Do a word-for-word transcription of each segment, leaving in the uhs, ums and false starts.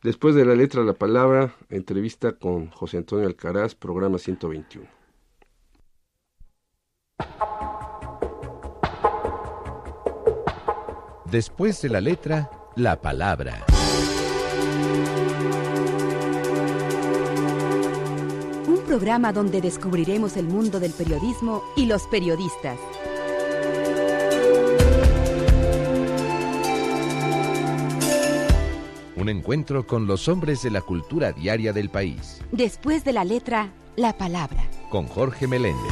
Después de la letra, la palabra, entrevista con José Antonio Alcaraz, programa ciento veintiuno. Después de la letra, la palabra. Un programa donde descubriremos el mundo del periodismo y los periodistas. Un encuentro con los hombres de la cultura diaria del país. Después de la letra, la palabra. Con Jorge Meléndez.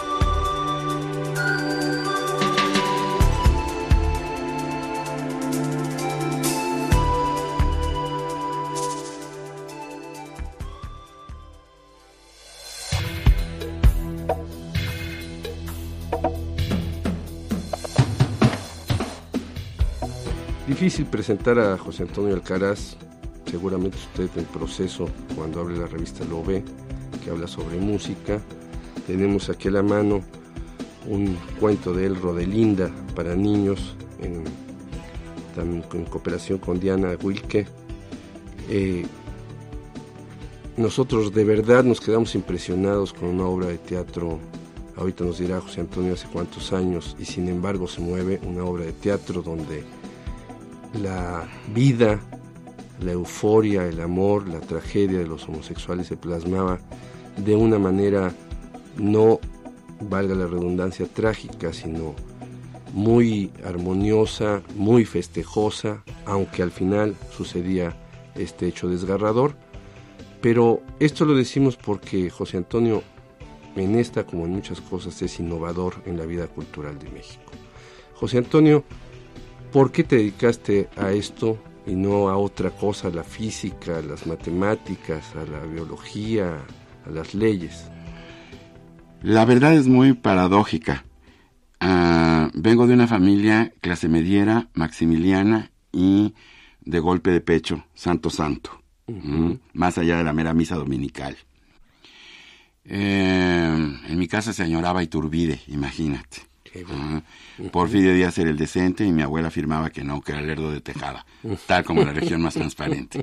Difícil presentar a José Antonio Alcaraz, seguramente usted en proceso, cuando abre la revista lo ve, que habla sobre música. Tenemos aquí a la mano un cuento de él, Rodelinda, para niños, en, también en cooperación con Diana Wilke. Eh, nosotros de verdad nos quedamos impresionados con una obra de teatro, ahorita nos dirá José Antonio hace cuántos años, y sin embargo se mueve una obra de teatro donde la vida, la euforia, el amor, la tragedia de los homosexuales se plasmaba de una manera, no valga la redundancia, trágica, sino muy armoniosa, muy festejosa, aunque al final sucedía este hecho desgarrador. Pero esto lo decimos porque José Antonio, en esta como en muchas cosas, es innovador en la vida cultural de México. José Antonio, ¿por qué te dedicaste a esto y no a otra cosa, a la física, a las matemáticas, a la biología, a las leyes? La verdad es muy paradójica. Uh, vengo de una familia clase mediera, maximiliana y de golpe de pecho, santo santo, uh-huh. ¿Mm? Más allá de la mera misa dominical. Eh, en mi casa se añoraba Iturbide, imagínate. Bueno. Uh, Porfirio Díaz era el decente y mi abuela afirmaba que no, que era Lerdo de Tejada, tal como la región más transparente.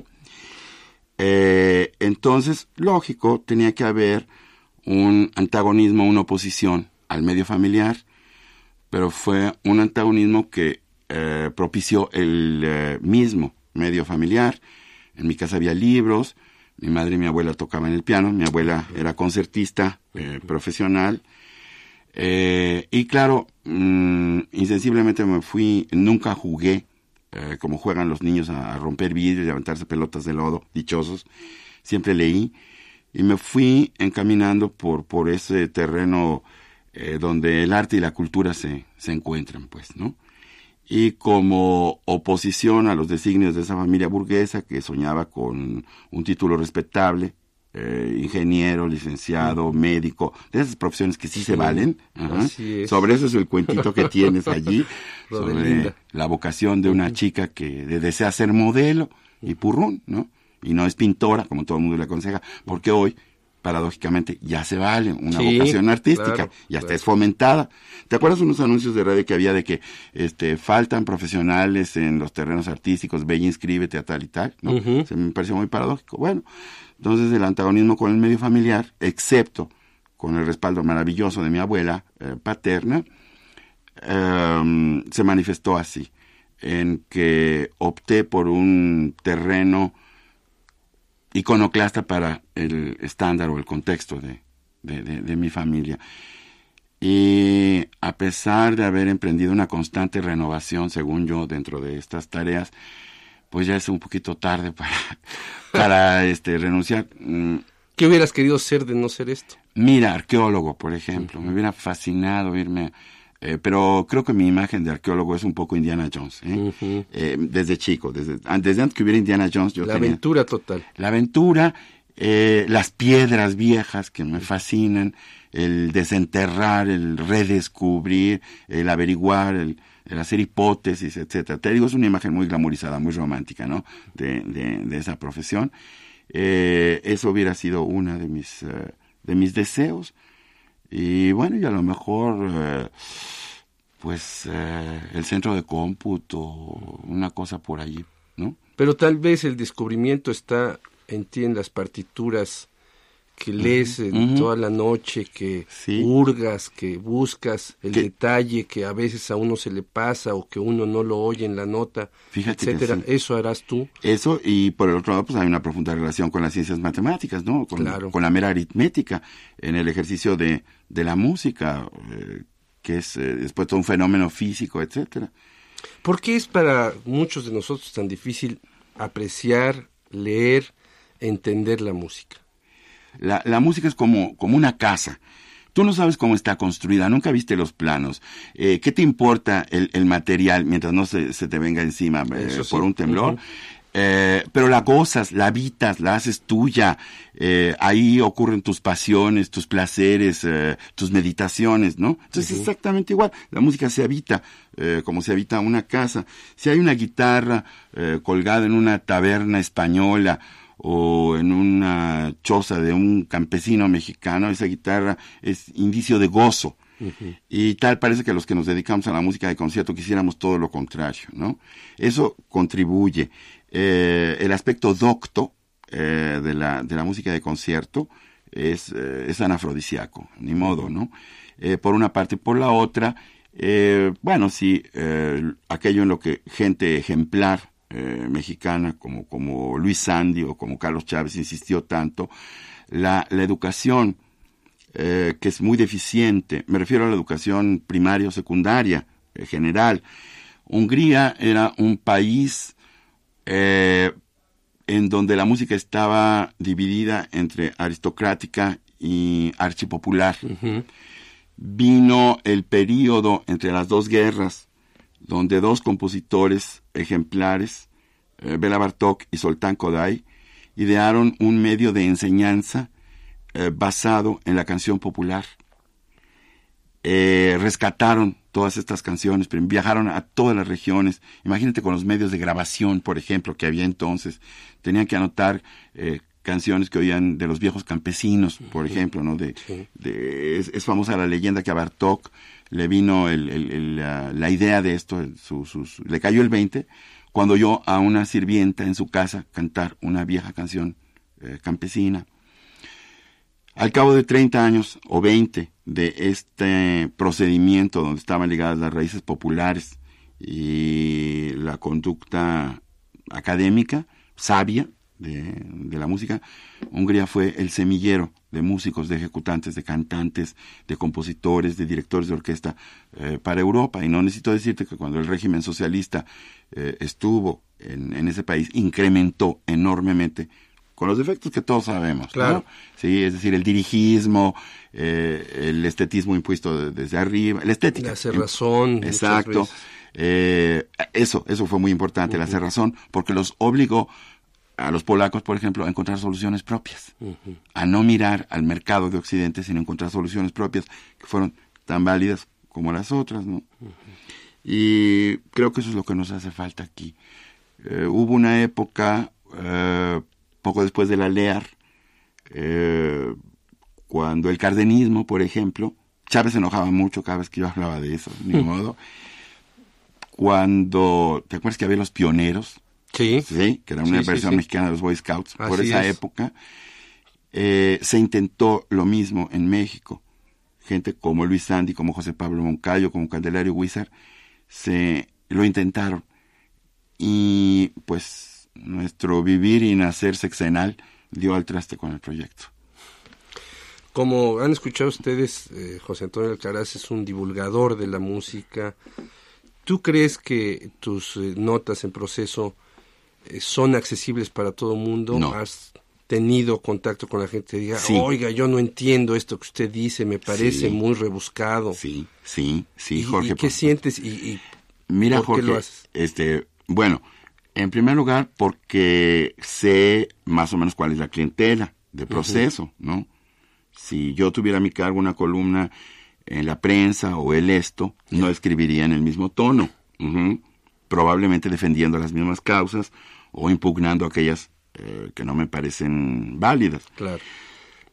Eh, entonces, lógico, tenía que haber un antagonismo, una oposición al medio familiar, pero fue un antagonismo que eh, propició el eh, mismo medio familiar. En mi casa había libros, mi madre y mi abuela tocaban el piano, mi abuela era concertista eh, profesional. Eh, y claro, mmm, insensiblemente me fui, nunca jugué eh, como juegan los niños a, a romper vidrios y a aventarse pelotas de lodo, dichosos. Siempre leí y me fui encaminando por, por ese terreno eh, donde el arte y la cultura se, se encuentran, pues, ¿no? Y como oposición a los designios de esa familia burguesa que soñaba con un título respetable, Eh, ingeniero, licenciado, médico, de esas profesiones que sí, sí se valen. Uh-huh. Sobre eso es el cuentito que tienes allí, sobre la vocación de una uh-huh. chica que desea ser modelo y purrún, ¿no? Y no es pintora, como todo el mundo le aconseja, porque hoy, paradójicamente, ya se vale una sí, vocación artística, claro, y hasta claro. es fomentada. ¿Te acuerdas unos anuncios de radio que había de que este faltan profesionales en los terrenos artísticos, ve y inscríbete a tal y tal, ¿no? Uh-huh. Se me pareció muy paradójico. Bueno, entonces el antagonismo con el medio familiar, excepto con el respaldo maravilloso de mi abuela eh, paterna, eh, se manifestó así, en que opté por un terreno iconoclasta para el estándar o el contexto de, de, de, de mi familia. Y a pesar de haber emprendido una constante renovación, según yo, dentro de estas tareas, pues ya es un poquito tarde para, para este, renunciar. ¿Qué hubieras querido ser de no ser esto? Mira, arqueólogo, por ejemplo. Uh-huh. Me hubiera fascinado irme, eh, pero creo que mi imagen de arqueólogo es un poco Indiana Jones, ¿eh? Uh-huh. Eh, desde chico, desde, desde antes que hubiera Indiana Jones. Yo la tenía aventura total. La aventura, eh, las piedras viejas que me fascinan, el desenterrar, el redescubrir, el averiguar, el... el hacer hipótesis, etcétera. Te digo, es una imagen muy glamorizada, muy romántica, ¿no? De, de, de esa profesión. Eh, eso hubiera sido una de mis, uh, de mis deseos. Y bueno, y a lo mejor, uh, pues, uh, el centro de cómputo, una cosa por allí, ¿no? Pero tal vez el descubrimiento está en ti, en las partituras que lees uh-huh. en toda la noche, que sí. hurgas, que buscas el ¿Qué? detalle que a veces a uno se le pasa o que uno no lo oye en la nota, Fíjate etcétera. Sí. ¿Eso harás tú? Eso, y por el otro lado, pues hay una profunda relación con las ciencias matemáticas, ¿no? Con, claro. con la mera aritmética en el ejercicio de, de la música, eh, que es eh, después todo un fenómeno físico, etcétera. ¿Por qué es para muchos de nosotros tan difícil apreciar, leer, entender la música? La, la música es como, como una casa. Tú no sabes cómo está construida, nunca viste los planos. Eh, ¿Qué te importa el, el material mientras no se, se te venga encima eh, sí. por un temblor? Uh-huh. Eh, pero la gozas, la habitas, la haces tuya. Eh, ahí ocurren tus pasiones, tus placeres, eh, tus meditaciones, ¿no? Entonces uh-huh. es exactamente igual. La música se habita eh, como se habita una casa. Si hay una guitarra eh, colgada en una taberna española o en una choza de un campesino mexicano, esa guitarra es indicio de gozo. Uh-huh. Y tal parece que los que nos dedicamos a la música de concierto quisiéramos todo lo contrario, ¿no? Eso contribuye. Eh, el aspecto docto eh, de la de la música de concierto es, eh, es anafrodisíaco, ni modo, ¿no? Eh, por una parte. Por la otra, eh, bueno, sí, eh, aquello en lo que gente ejemplar Eh, mexicana como, como Luis Sandy o como Carlos Chávez insistió tanto, la, la educación eh, que es muy deficiente, me refiero a la educación primaria o secundaria, eh, general. Hungría era un país eh, en donde la música estaba dividida entre aristocrática y archipopular. Uh-huh. Vino el período entre las dos guerras, donde dos compositores ejemplares, eh, Bela Bartók y Zoltán Kodály, idearon un medio de enseñanza eh, basado en la canción popular. Eh, rescataron todas estas canciones, pero viajaron a todas las regiones. Imagínate con los medios de grabación, por ejemplo, que había entonces. Tenían que anotar eh, canciones que oían de los viejos campesinos, por ejemplo, ¿no? De, sí. de, es, es famosa la leyenda que a Bartók le vino el, el, el, la, la idea de esto, su, su, su, le cayó el veinte, cuando oyó a una sirvienta en su casa cantar una vieja canción eh, campesina. Al cabo de treinta años o veinte de este procedimiento donde estaban ligadas las raíces populares y la conducta académica, sabia, De, de la música, Hungría fue el semillero de músicos, de ejecutantes, de cantantes, de compositores, de directores de orquesta eh, para Europa. Y no necesito decirte que cuando el régimen socialista eh, estuvo en, en ese país, incrementó enormemente, con los defectos que todos sabemos, claro. ¿no? Sí, es decir, el dirigismo, eh, el estetismo impuesto de, desde arriba, la estética. La cerrazón. Exacto. Eh, eso, eso fue muy importante, uh-huh. la cerrazón, porque los obligó a los polacos, por ejemplo, a encontrar soluciones propias, uh-huh. a no mirar al mercado de Occidente, sino encontrar soluciones propias que fueron tan válidas como las otras, ¿no? Uh-huh. Y creo que eso es lo que nos hace falta aquí. Eh, hubo una época, eh, poco después de la LEAR, eh, cuando el cardenismo, por ejemplo, Chávez se enojaba mucho cada vez que yo hablaba de eso, ni modo. Cuando, ¿te acuerdas que había los pioneros? Sí. Sí, que era una sí, versión sí, sí. mexicana de los Boy Scouts. Así por esa es. época eh, se intentó lo mismo en México. Gente como Luis Sandy, como José Pablo Moncayo, como Candelario Huízar, se lo intentaron. Y pues nuestro vivir y nacer sexenal dio al traste con el proyecto. Como han escuchado ustedes, eh, José Antonio Alcaraz es un divulgador de la música. ¿Tú crees que tus eh, notas en proceso son accesibles para todo el mundo? No. ¿Has tenido contacto con la gente que diga, sí. oiga, yo no entiendo esto que usted dice, me parece sí. muy rebuscado? Sí, sí, sí, ¿Y, Jorge. ¿Y qué por... sientes? ¿Y, y Mira, por Jorge, qué lo haces? Este, bueno, en primer lugar, porque sé más o menos cuál es la clientela de proceso, uh-huh. ¿no? Si yo tuviera a mi cargo una columna en la prensa o el esto, yeah. no escribiría en el mismo tono. Uh-huh. Probablemente defendiendo las mismas causas o impugnando aquellas eh, que no me parecen válidas. Claro.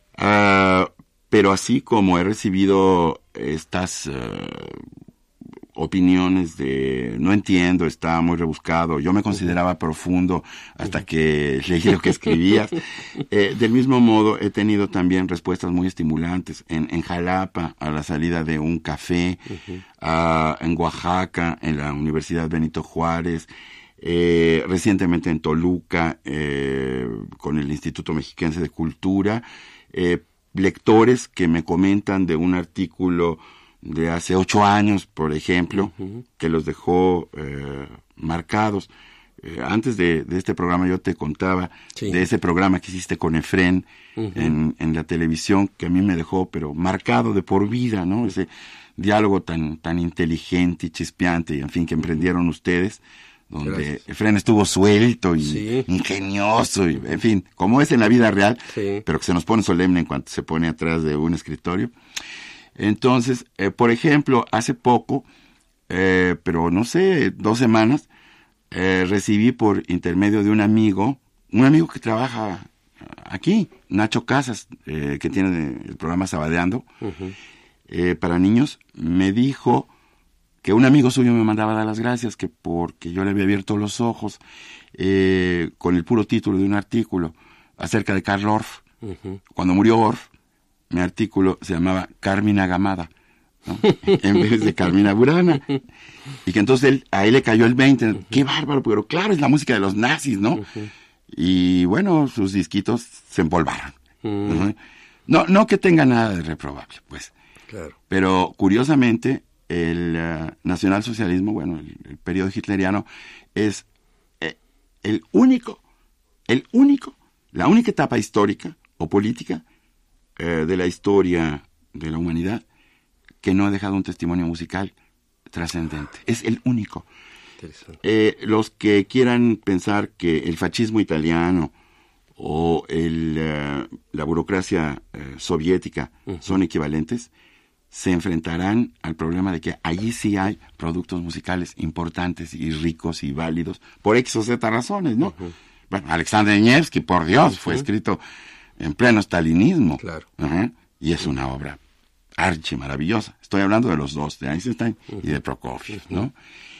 Uh, pero así como he recibido estas uh, opiniones de no entiendo, está muy rebuscado. Yo me consideraba profundo hasta que leí lo que escribías. Eh, del mismo modo, he tenido también respuestas muy estimulantes. En, en Jalapa, a la salida de un café, uh-huh. uh, en Oaxaca, en la Universidad Benito Juárez, eh, recientemente en Toluca, eh, con el Instituto Mexiquense de Cultura, eh, lectores que me comentan de un artículo de hace ocho años, por ejemplo, uh-huh. que los dejó eh, marcados. Eh, antes de, de este programa yo te contaba sí. de ese programa que hiciste con Efrén uh-huh. en, en la televisión, que a mí me dejó, pero marcado de por vida, ¿no? Ese diálogo tan, tan inteligente y chispeante, en fin, que emprendieron ustedes, donde Gracias. Efrén estuvo suelto y sí. ingenioso, y, en fin, como es en la vida real, sí. pero que se nos pone solemne en cuanto se pone atrás de un escritorio. Entonces, eh, por ejemplo, hace poco, eh, pero no sé, dos semanas, eh, recibí por intermedio de un amigo, un amigo que trabaja aquí, Nacho Casas, eh, que tiene el programa Sabadeando, uh-huh. eh, para niños, me dijo que un amigo suyo me mandaba a dar las gracias, que porque yo le había abierto los ojos eh, con el puro título de un artículo acerca de Karl Orff. Uh-huh. Cuando murió Orff, mi artículo se llamaba Carmina Gamada, ¿no? En vez de Carmina Burana. Y que entonces él, a él le cayó el veinte. Uh-huh. ¡Qué bárbaro! Pero claro, es la música de los nazis, ¿no? Uh-huh. Y bueno, sus disquitos se empolvaron. Uh-huh. ¿No? no no que tenga nada de reprobable, pues. Claro. Pero curiosamente, el uh, nacionalsocialismo, bueno, el, el periodo hitleriano, es eh, el único, el único, la única etapa histórica o política Eh, de la historia de la humanidad que no ha dejado un testimonio musical trascendente. Es el único. Eh, los que quieran pensar que el fascismo italiano o el, uh, la burocracia uh, soviética uh-huh. son equivalentes, se enfrentarán al problema de que allí sí hay productos musicales importantes y ricos y válidos por X o Z razones, ¿no? Uh-huh. Bueno, Alexander Nevsky, por Dios, uh-huh. fue escrito en pleno stalinismo. Claro. Uh-huh. Y es una obra archi maravillosa. Estoy hablando de los dos, de Eisenstein uh-huh. y de Prokofiev, uh-huh. ¿no?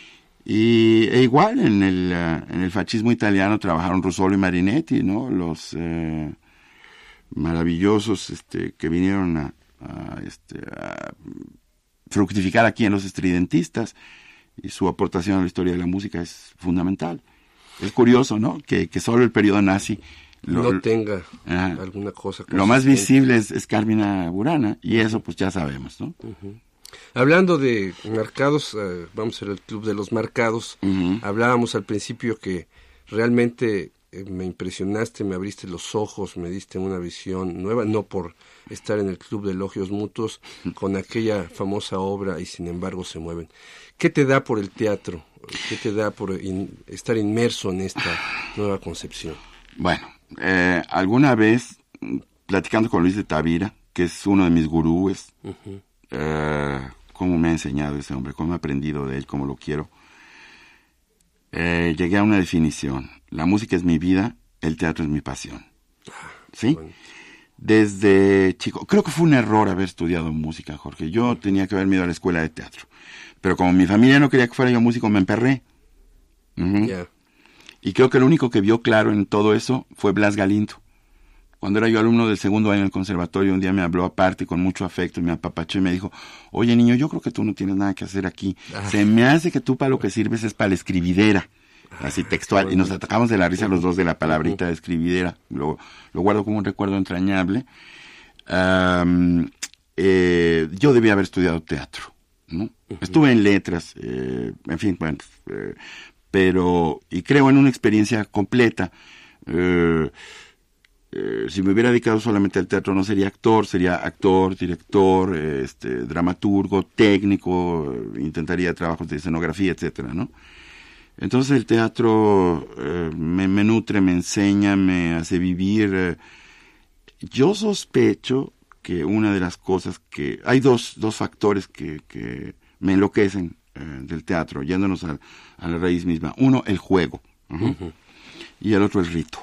Y e igual en el uh, en el fascismo italiano trabajaron Russolo y Marinetti, ¿no? Los eh, maravillosos este que vinieron a, a este a fructificar aquí en los estridentistas, y su aportación a la historia de la música es fundamental. Es curioso, ¿no? Que que solo el periodo nazi Lo, no tenga ah, alguna cosa. Lo más visible es, es Carmina Burana, y eso pues ya sabemos, ¿no? Uh-huh. Hablando de marcados, uh, vamos a ver el Club de los Marcados. Uh-huh. Hablábamos al principio que realmente eh, me impresionaste, me abriste los ojos, me diste una visión nueva, no por estar en el Club de Elogios Mutuos, uh-huh. con aquella famosa obra Y sin embargo se mueven. ¿Qué te da por el teatro? ¿Qué te da por in, estar inmerso en esta nueva concepción? Bueno, Eh, alguna vez, platicando con Luis de Tavira, que es uno de mis gurúes, uh-huh. eh, cómo me ha enseñado ese hombre, cómo he aprendido de él, cómo lo quiero, eh, llegué a una definición. La música es mi vida, el teatro es mi pasión. ¿Sí? Bueno. Desde chico, creo que fue un error haber estudiado música, Jorge. Yo tenía que haberme ido a la escuela de teatro, pero como mi familia no quería que fuera yo músico, me emperré. Uh-huh. Yeah. Y creo que lo único que vio claro en todo eso fue Blas Galindo. Cuando era yo alumno del segundo año en el conservatorio, un día me habló aparte con mucho afecto y me apapachó y me dijo, oye niño, yo creo que tú no tienes nada que hacer aquí. Ah. Se me hace que tú para lo que sirves es para la escribidera. Ah, así textual. Y nos atacamos de la risa los dos de la palabrita de escribidera. Lo, lo guardo como un recuerdo entrañable. Um, eh, yo debía haber estudiado teatro, ¿no? Uh-huh. Estuve en letras, eh, en fin, bueno... Eh, pero, y creo en una experiencia completa. Eh, eh, si me hubiera dedicado solamente al teatro, no sería actor, sería actor, director, eh, este, dramaturgo, técnico, eh, intentaría trabajos de escenografía, etcétera, ¿no? Entonces el teatro eh, me, me nutre, me enseña, me hace vivir. Eh. Yo sospecho que una de las cosas que... Hay dos, dos factores que, que me enloquecen del teatro, yéndonos a, a la raíz misma. Uno, el juego, uh-huh. Uh-huh. Y el otro, el rito.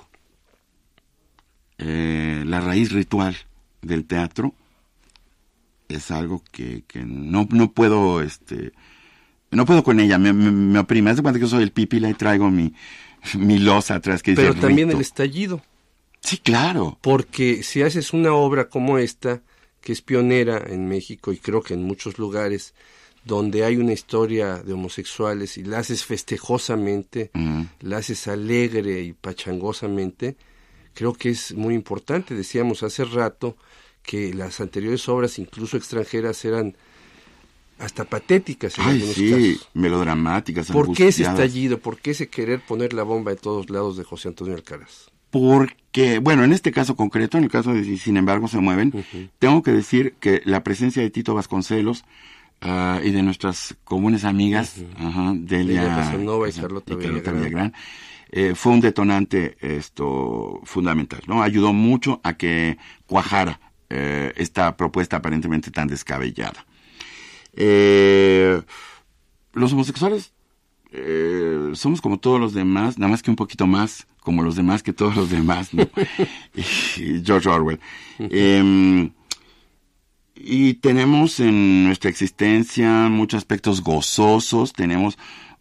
Eh, la raíz ritual del teatro es algo que, que no, no puedo este, no puedo con ella, me, me, me oprime. Haz de cuenta que yo soy el pípila y traigo mi, mi losa atrás que dice Pero también rito. el estallido. Sí, claro. Porque si haces una obra como esta, que es pionera en México y creo que en muchos lugares, donde hay una historia de homosexuales y la haces festejosamente, uh-huh. la haces alegre y pachangosamente, creo que es muy importante. Decíamos hace rato que las anteriores obras, incluso extranjeras, eran hasta patéticas en Ay, algunos sí, casos. melodramáticas, ¿Por qué ese angustiadas. estallido? ¿Por qué ese querer poner la bomba de todos lados de José Antonio Alcaraz? Porque, bueno, en este caso concreto, en el caso de Sin embargo se mueven, uh-huh. tengo que decir que la presencia de Tito Vasconcelos uh, y de nuestras comunes amigas, uh-huh. uh-huh, Delia, Delia Casanova y Carlota Villagrán, Villagrán, eh, fue un detonante esto fundamental, ¿no? Ayudó mucho a que cuajara eh, esta propuesta aparentemente tan descabellada. Eh, los homosexuales eh, somos como todos los demás, nada más que un poquito más como los demás que todos los demás, ¿no? y George Orwell. Eh, y tenemos en nuestra existencia muchos aspectos gozosos, tenemos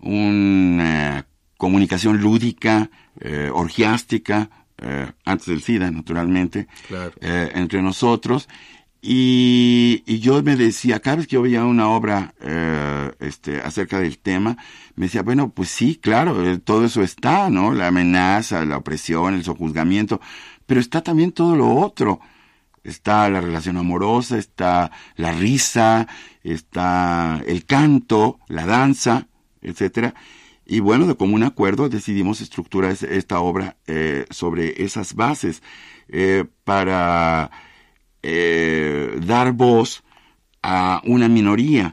una comunicación lúdica, eh, orgiástica, eh, antes del SIDA, naturalmente, claro. eh, entre nosotros. Y, y yo me decía, cada vez que yo veía una obra eh, este, acerca del tema, me decía, bueno, pues sí, claro, eh, todo eso está, ¿no? La amenaza, la opresión, el sojuzgamiento, pero está también todo lo otro. Está la relación amorosa, está la risa, está el canto, la danza, etcétera. Y bueno, de común acuerdo decidimos estructurar esta obra eh, sobre esas bases eh, para... Eh, dar voz a una minoría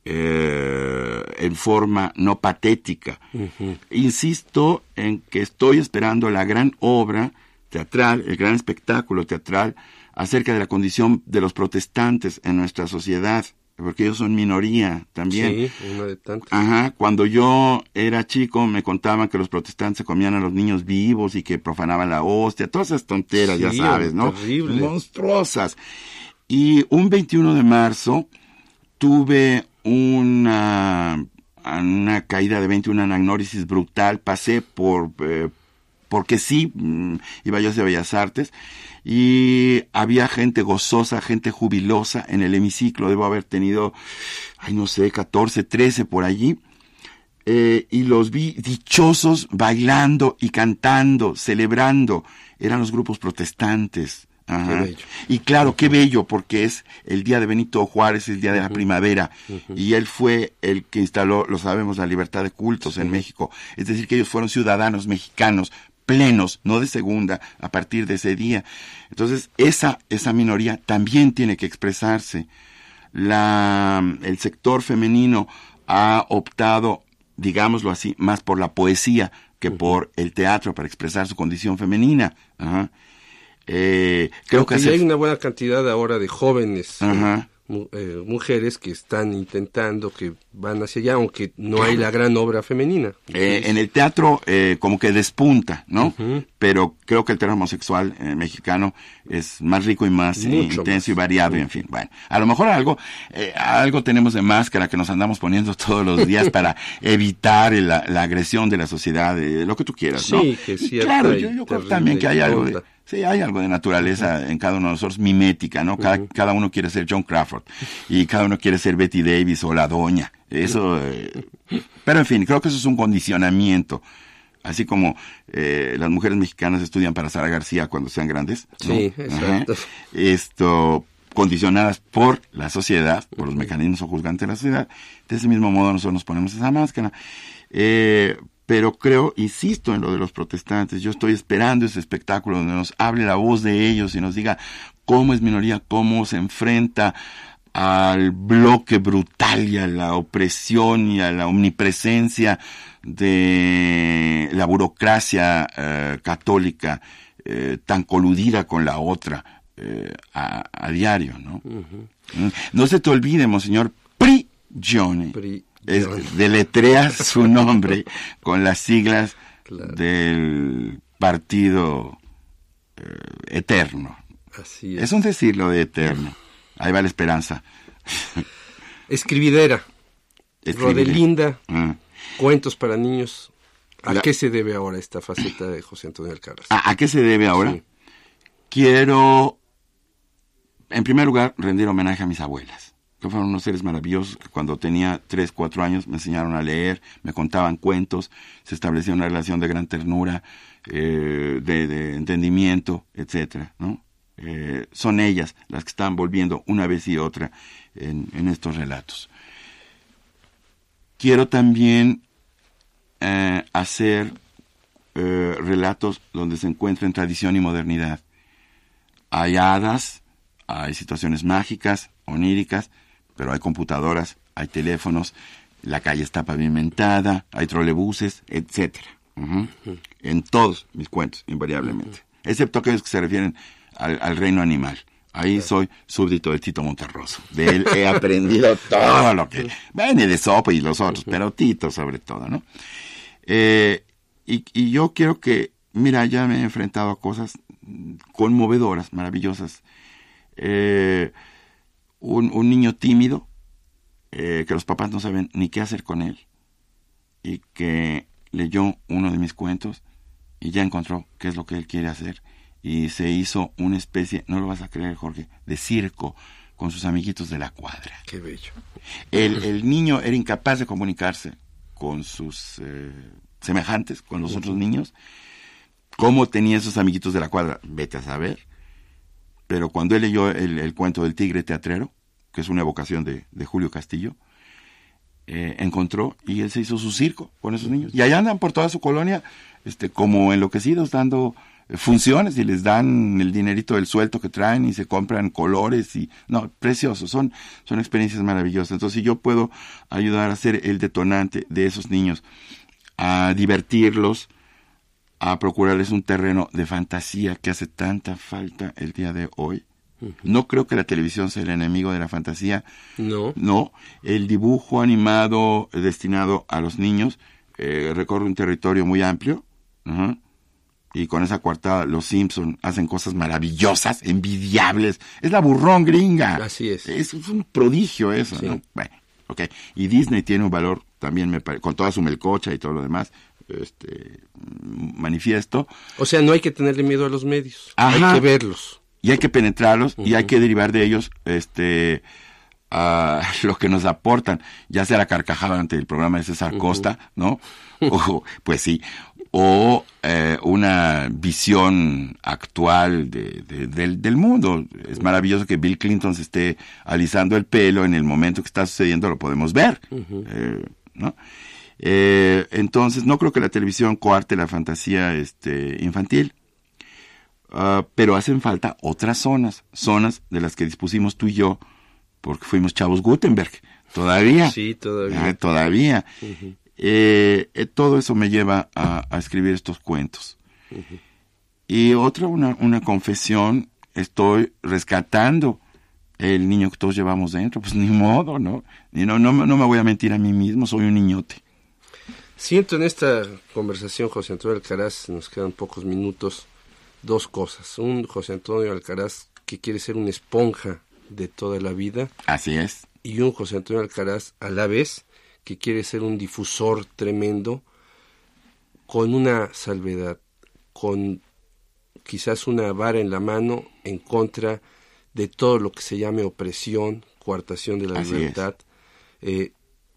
eh, en forma no patética. Uh-huh. Insisto en que estoy esperando la gran obra teatral, el gran espectáculo teatral acerca de la condición de los protestantes en nuestra sociedad, porque ellos son minoría también. Sí, una de tantas. Ajá, cuando yo era chico me contaban que los protestantes se comían a los niños vivos y que profanaban la hostia, todas esas tonteras, sí, ya sabes, ¿no? Terrible. Monstruosas. Y un veintiuno de marzo tuve una, una caída de veinte, una anagnórisis brutal, pasé por... Eh, porque sí, iba yo hacia Bellas Artes, y había gente gozosa, gente jubilosa en el hemiciclo, debo haber tenido, ay no sé, catorce, trece por allí, eh, y los vi dichosos bailando y cantando, celebrando, eran los grupos protestantes. Ajá. Qué bello. Y claro, qué bello, porque es el día de Benito Juárez, el día de la uh-huh. primavera, uh-huh. y él fue el que instaló, lo sabemos, la libertad de cultos uh-huh. en México, es decir, que ellos fueron ciudadanos mexicanos, plenos, no de segunda, a partir de ese día. Entonces, esa, esa minoría también tiene que expresarse. La, el sector femenino ha optado, digámoslo así, más por la poesía que uh-huh. por el teatro para expresar su condición femenina. Ajá. Eh, creo Aunque que ya hace... hay una buena cantidad ahora de jóvenes Ajá. mu- eh, mujeres que están intentando, que van hacia allá, aunque no hay la gran obra femenina. Eh, en el teatro eh, como que despunta, ¿no? Uh-huh. Pero creo que el teatro homosexual eh, mexicano es más rico y más eh, intenso más. y variado, uh-huh. y en fin. Bueno, a lo mejor algo eh, algo tenemos de máscara que nos andamos poniendo todos los días para evitar la, la agresión de la sociedad, eh, lo que tú quieras, ¿no? Sí, que sí. Claro, yo, yo creo también que hay algo de... Sí, hay algo de naturaleza uh-huh. en cada uno de nosotros, mimética, ¿no? Cada, uh-huh. cada uno quiere ser John Crawford y cada uno quiere ser Betty Davis o la doña. Eso, eh, pero en fin, creo que eso es un condicionamiento. Así como eh, las mujeres mexicanas estudian para Sara García cuando sean grandes, ¿no? Sí, exacto. Ajá. Esto, condicionadas por la sociedad, por los mecanismos sojuzgantes de la sociedad. De ese mismo modo nosotros nos ponemos esa máscara. Eh, Pero creo, insisto en lo de los protestantes, yo estoy esperando ese espectáculo donde nos hable la voz de ellos y nos diga cómo es minoría, cómo se enfrenta al bloque brutal y a la opresión y a la omnipresencia de la burocracia eh, católica eh, tan coludida con la otra eh, a, a diario, ¿no? Uh-huh. No se te olvide, monseñor Prigioni. Pri- Es, deletrea su nombre con las siglas claro. del partido eh, eterno. Así es. Es un decirlo de eterno. Ahí va la esperanza. Escribidera. escribiré. Rodelinda, Ah. cuentos para niños. ¿A La- qué se debe ahora esta faceta de José Antonio Alcaraz? ¿A, a qué se debe ahora? Sí. Quiero, en primer lugar, rendir homenaje a mis abuelas, que fueron unos seres maravillosos que cuando tenía tres, cuatro años me enseñaron a leer, me contaban cuentos, se estableció una relación de gran ternura, eh, de, de entendimiento, etcétera, ¿no? Eh, son ellas las que están volviendo una vez y otra en, en estos relatos. Quiero también eh, hacer eh, relatos donde se encuentren tradición y modernidad. Hay hadas, hay situaciones mágicas, oníricas, pero hay computadoras, hay teléfonos, la calle está pavimentada, hay trolebuses, etcétera. Uh-huh. Uh-huh. En todos mis cuentos, invariablemente. Uh-huh. Excepto aquellos que se refieren al, al reino animal. Ahí claro. Soy súbdito del Tito Monterroso. De él he aprendido todo lo que... Viene de Sopo y los otros, uh-huh. Pero Tito sobre todo, ¿no? Eh, y, y yo quiero que... Mira, ya me he enfrentado a cosas conmovedoras, maravillosas. Eh, un, un niño tímido, eh, que los papás no saben ni qué hacer con él, y que leyó uno de mis cuentos y ya encontró qué es lo que él quiere hacer, y se hizo una especie, no lo vas a creer, Jorge, de circo con sus amiguitos de la cuadra. Qué bello. El, el niño era incapaz de comunicarse con sus eh, semejantes, con los uh-huh. otros niños. ¿Cómo tenía esos amiguitos de la cuadra? Vete a saber. Pero cuando él leyó el, el cuento del tigre teatrero, que es una evocación de, de Julio Castillo, eh, encontró y él se hizo su circo con esos niños. Y allá andan por toda su colonia este, como enloquecidos dando eh, funciones y les dan el dinerito del sueldo que traen y se compran colores. y No, preciosos, son, son experiencias maravillosas. Entonces, si yo puedo ayudar a ser el detonante de esos niños, a divertirlos, a procurarles un terreno de fantasía que hace tanta falta el día de hoy. Uh-huh. No creo que la televisión sea el enemigo de la fantasía. No. No. El dibujo animado destinado a los niños eh, recorre un territorio muy amplio. Uh-huh. Y con esa coartada, los Simpson hacen cosas maravillosas, envidiables. Es la burrón gringa. Así es. Es, es un prodigio eso, sí. ¿No? Bueno, ok. Y Disney tiene un valor también, me pare... con toda su melcocha y todo lo demás, este manifiesto. O sea, no hay que tenerle miedo a los medios. Ajá. Hay que verlos. Y hay que penetrarlos, uh-huh. Y hay que derivar de ellos este a lo que nos aportan, ya sea la carcajada ante el programa de César uh-huh. Costa, ¿no? O, pues sí, o eh, una visión actual de, de, del, del mundo. Es maravilloso que Bill Clinton se esté alisando el pelo en el momento que está sucediendo, lo podemos ver, uh-huh. eh, ¿no? Eh, entonces, no creo que la televisión coarte la fantasía este, infantil, uh, pero hacen falta otras zonas, zonas de las que dispusimos tú y yo, porque fuimos chavos Gutenberg, todavía. Sí, todavía. Eh, todavía. Uh-huh. Eh, eh, todo eso me lleva a, a escribir estos cuentos. Uh-huh. Y otra, una, una confesión, estoy rescatando el niño que todos llevamos dentro, pues ni modo, ¿no? Y no, no, no me voy a mentir a mí mismo, soy un niñote. Siento en esta conversación, José Antonio Alcaraz, nos quedan pocos minutos, dos cosas. Un José Antonio Alcaraz que quiere ser una esponja de toda la vida. Así es. Y un José Antonio Alcaraz a la vez que quiere ser un difusor tremendo, con una salvedad, con quizás una vara en la mano en contra de todo lo que se llame opresión, coartación de la Así libertad, eh,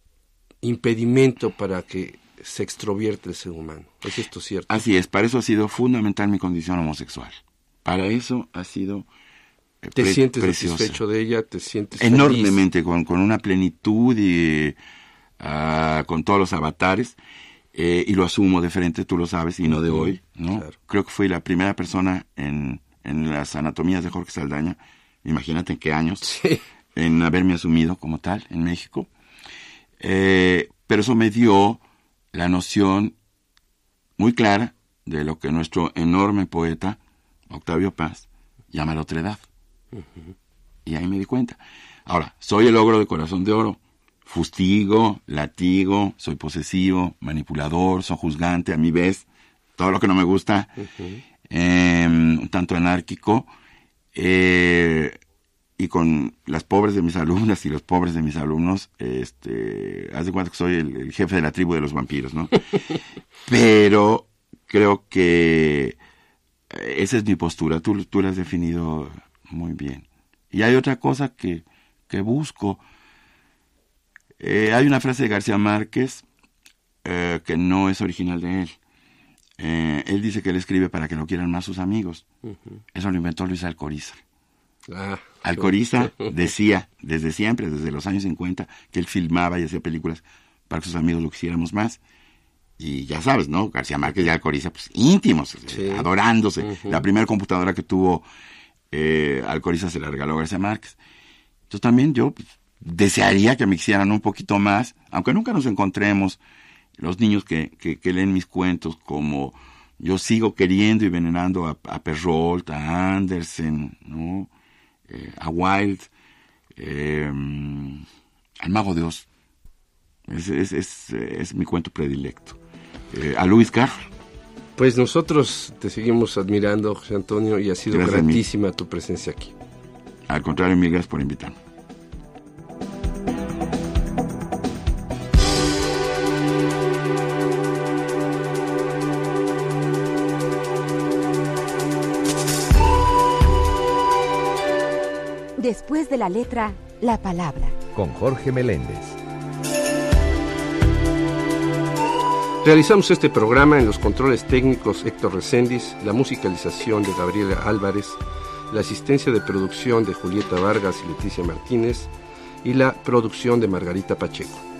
impedimento para que se extrovierte el ser humano. ¿Es esto cierto? Así es, para eso ha sido fundamental mi condición homosexual. Para eso ha sido eh, ¿Te pre- sientes preciosa. satisfecho de ella? ¿Te sientes enormemente, con, con una plenitud y uh, con todos los avatares, eh, y lo asumo de frente, tú lo sabes, y no de hoy, ¿no? Claro. Creo que fui la primera persona en, en las anatomías de Jorge Saldaña, imagínate en qué años, sí. en haberme asumido como tal en México. Eh, pero eso me dio la noción muy clara de lo que nuestro enorme poeta, Octavio Paz, llama la otredad. Uh-huh. Y ahí me di cuenta. Ahora, soy el ogro de corazón de oro. Fustigo, latigo, soy posesivo, manipulador, sojuzgante, a mi vez, todo lo que no me gusta, uh-huh. eh, un tanto anárquico. Eh, y con las pobres de mis alumnas y los pobres de mis alumnos, este, haz de cuenta que soy el, el jefe de la tribu de los vampiros, ¿no? Pero creo que esa es mi postura, tú, tú la has definido muy bien. Y hay otra cosa que, que busco. Eh, hay una frase de García Márquez eh, que no es original de él. Eh, él dice que él escribe para que lo quieran más sus amigos. Uh-huh. Eso lo inventó Luis Alcoriza. Ah, Alcoriza decía desde siempre, desde los años cincuenta, que él filmaba y hacía películas para que sus amigos lo quisiéramos más. Y ya sabes, ¿no? García Márquez y Alcoriza, pues íntimos, sí. adorándose. Uh-huh. La primera computadora que tuvo eh, Alcoriza se la regaló García Márquez. Entonces también yo pues, desearía que me quisieran un poquito más, aunque nunca nos encontremos, los niños que, que, que leen mis cuentos, como yo sigo queriendo y venerando a, a Perrault, a Andersen, ¿no? Eh, a Wilde, eh, al Mago de Oz. Es, es, es, es mi cuento predilecto. Eh, a Lewis Carroll. Pues nosotros te seguimos admirando, José Antonio, y ha sido gracias gratísima tu presencia aquí. Al contrario, mil gracias por invitarme. Después de la letra, la palabra. Con Jorge Meléndez. Realizamos este programa en los controles técnicos Héctor Recendis, la musicalización de Gabriela Álvarez, la asistencia de producción de Julieta Vargas y Leticia Martínez y la producción de Margarita Pacheco.